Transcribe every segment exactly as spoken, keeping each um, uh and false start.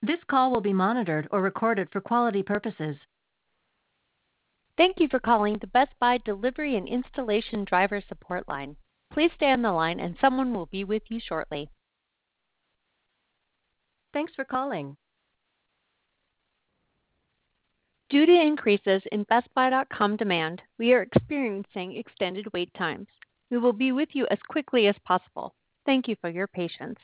This call will be monitored or recorded for quality purposes. Thank you for calling the Best Buy Delivery and Installation Driver Support Line. Please stay on the line and someone will be with you shortly. Thanks for calling. Due to increases in Best Buy dot com demand, we are experiencing extended wait times. We will be with you as quickly as possible. Thank you for your patience.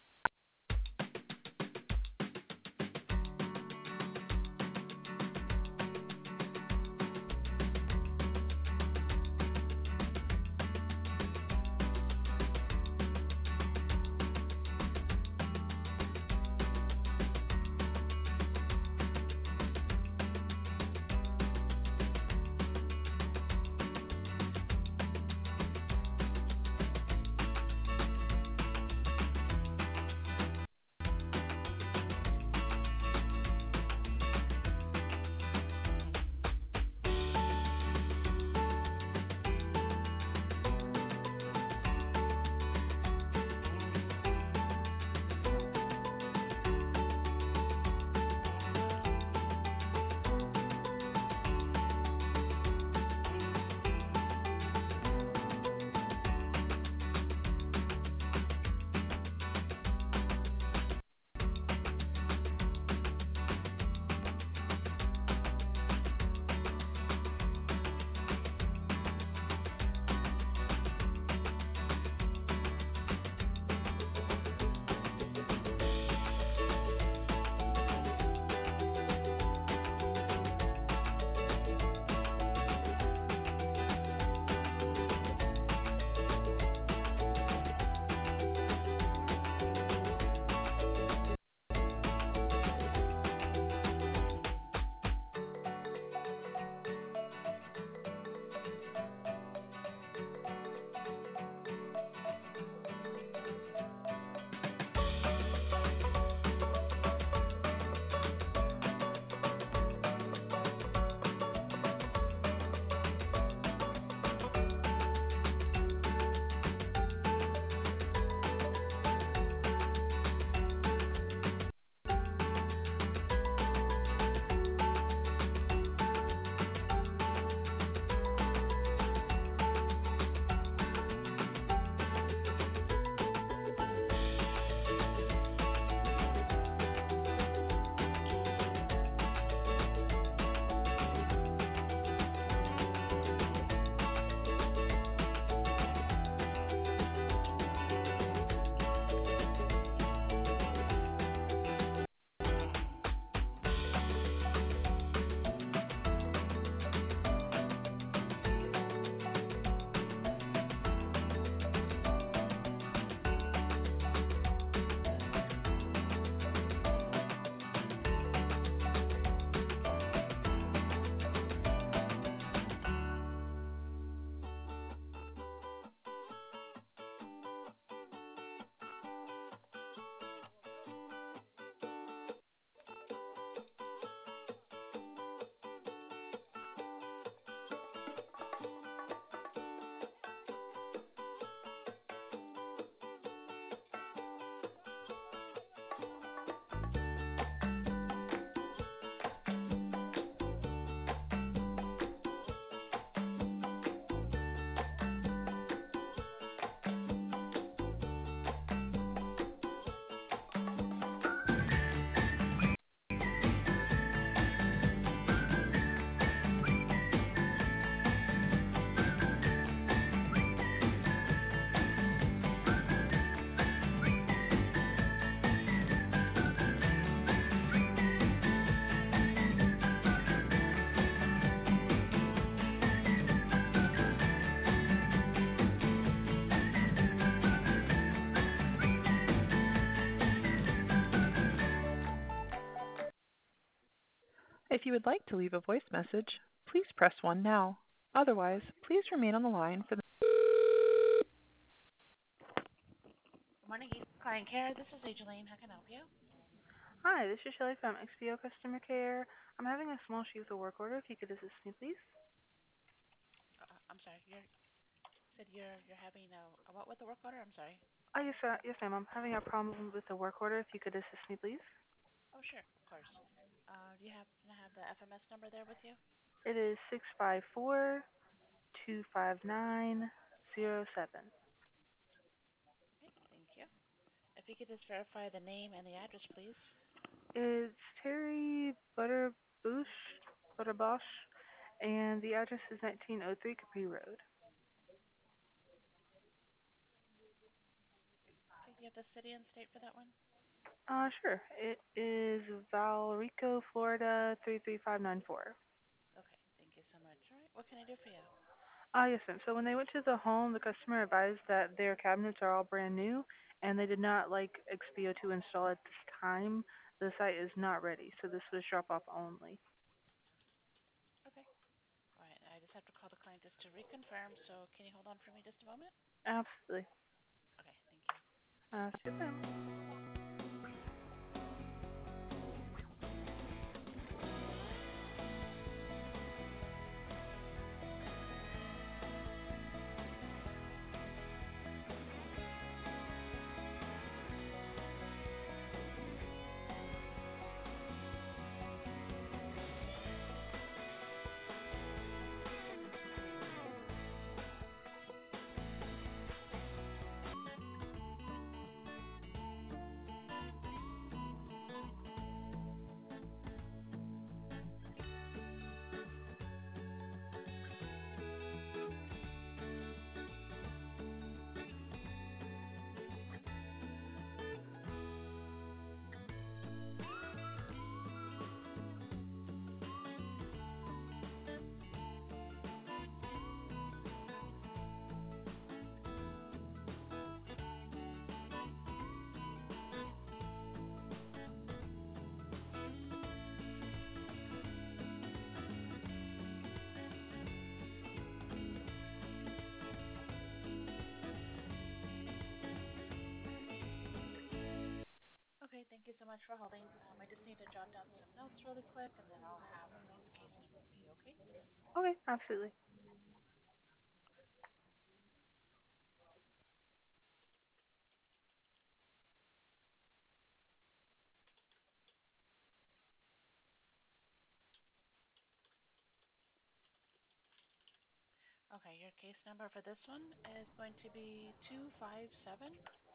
If you would like to leave a voice message, please press one now. Otherwise, please remain on the line for the Good morning, Client Care. This is Angeline. How can I help you? Hi, this is Shelly from X P O Customer Care. I'm having a small sheet of work order. If you could assist me, please. Uh, I'm sorry. You're said you're you're having a, a what with the work order? I'm sorry. Oh, yes, sir. Yes, ma'am. I'm having a problem with the work order. If you could assist me, please. Oh, sure, of course. Uh, do you happen to have the F M S number there with you? It is six five four two five nine zero seven. Okay, thank you. If you could just verify the name and the address, please. It's Terry Butterbush, Butterbosh, and the address is nineteen oh three Capri Road. Okay, do you have the city and state for that one? Uh, sure. It is Valrico, Florida three three five nine four. Okay, thank you so much. All right, what can I do for you? Ah, yes, ma'am. So when they went to the home, the customer advised that their cabinets are all brand new, and they did not like X P O to install at this time. The site is not ready, so this was drop-off only. Okay. All right, I just have to call the client just to reconfirm, so can you hold on for me just a moment? Absolutely. Okay, thank you. Uh, yes, ma'am. Okay, thank you so much for holding. Um, I just need to jot down some notes really quick, and then I'll have this case number for you, okay? Okay, absolutely. Okay, your case number for this one is going to be two five seven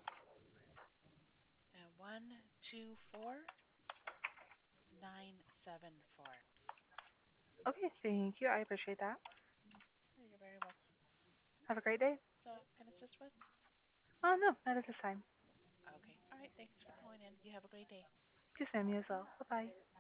and one two four nine seven four. Okay, thank you. I appreciate that. You're very welcome. Have a great day. So, can I assist with? Oh, no, not at this time. Okay. All right. Thanks for calling in. You have a great day. Yes, ma'am. You as well. Bye-bye.